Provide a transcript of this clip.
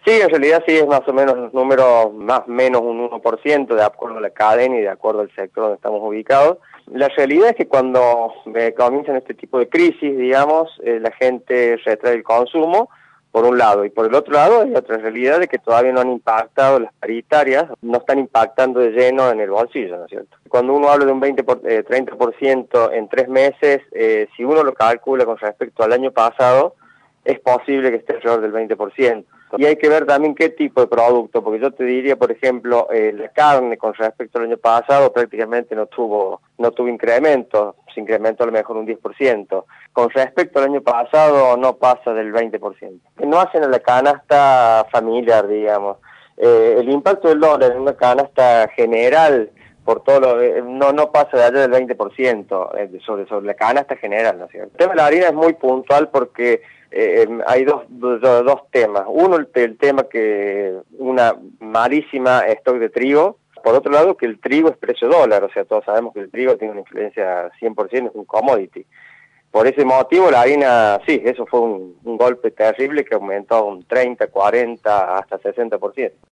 Sí, en realidad sí es más o menos los números, más o menos un 1%, de acuerdo a la cadena y de acuerdo al sector donde estamos ubicados. La realidad es que cuando comienzan este tipo de crisis, digamos, la gente retrae el consumo, por un lado, y por el otro lado hay otra realidad de que todavía no han impactado las paritarias, no están impactando de lleno en el bolsillo, ¿no es cierto? Cuando uno habla de un 30% en 3 meses, si uno lo calcula con respecto al año pasado, es posible que esté alrededor del 20%. Y hay que ver también qué tipo de producto, porque yo te diría, por ejemplo, la carne con respecto al año pasado prácticamente no tuvo incremento, se incrementó a lo mejor un 10%. Con respecto al año pasado no pasa del 20%. No hacen a la canasta familiar, digamos. El impacto del dólar en una canasta general por todo no pasa de allá del 20% sobre la canasta general, ¿no es cierto? El tema de la harina es muy puntual porque hay dos temas. Uno, el tema que una malísima stock de trigo. Por otro lado, que el trigo es precio dólar, o sea, todos sabemos que el trigo tiene una influencia 100%, es un commodity. Por ese motivo, la harina, sí, eso fue un golpe terrible que aumentó un 30, 40, hasta 60%.